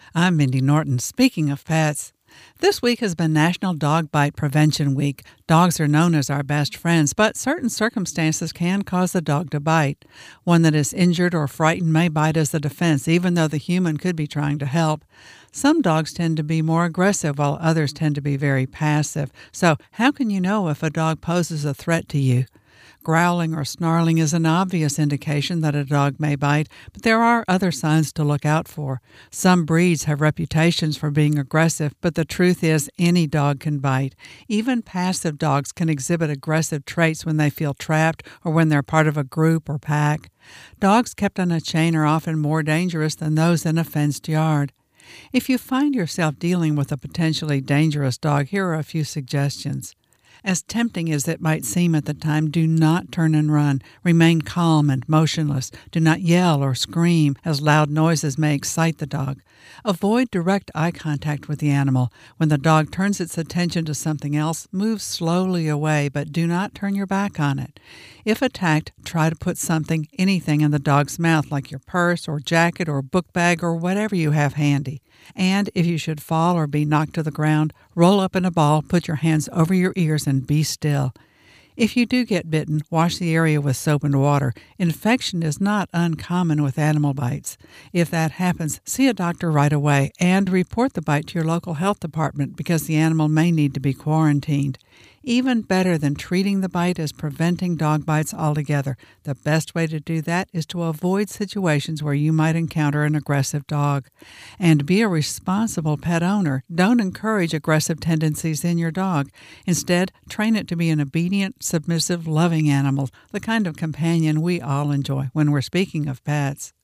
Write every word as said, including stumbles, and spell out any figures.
I'm Mindy Norton. Speaking of pets, this week has been National Dog Bite Prevention Week. Dogs are known as our best friends, but certain circumstances can cause the dog to bite. One that is injured or frightened may bite as a defense, even though the human could be trying to help. Some dogs tend to be more aggressive, while others tend to be very passive. So, how can you know if a dog poses a threat to you? Growling or snarling is an obvious indication that a dog may bite, but there are other signs to look out for. Some breeds have reputations for being aggressive, but the truth is any dog can bite. Even passive dogs can exhibit aggressive traits when they feel trapped or when they're part of a group or pack. Dogs kept on a chain are often more dangerous than those in a fenced yard. If you find yourself dealing with a potentially dangerous dog, here are a few suggestions. As tempting as it might seem at the time, do not turn and run. Remain calm and motionless. Do not yell or scream, as loud noises may excite the dog. Avoid direct eye contact with the animal. When the dog turns its attention to something else, move slowly away, but do not turn your back on it. If attacked, try to put something, anything in the dog's mouth, like your purse or jacket or book bag or whatever you have handy. And if you should fall or be knocked to the ground, roll up in a ball, put your hands over your ears, and be still. If you do get bitten, wash the area with soap and water. Infection is not uncommon with animal bites. If that happens, see a doctor right away and report the bite to your local health department because the animal may need to be quarantined. Even better than treating the bite is preventing dog bites altogether. The best way to do that is to avoid situations where you might encounter an aggressive dog. And be a responsible pet owner. Don't encourage aggressive tendencies in your dog. Instead, train it to be an obedient, submissive, loving animal, the kind of companion we all enjoy when we're speaking of pets.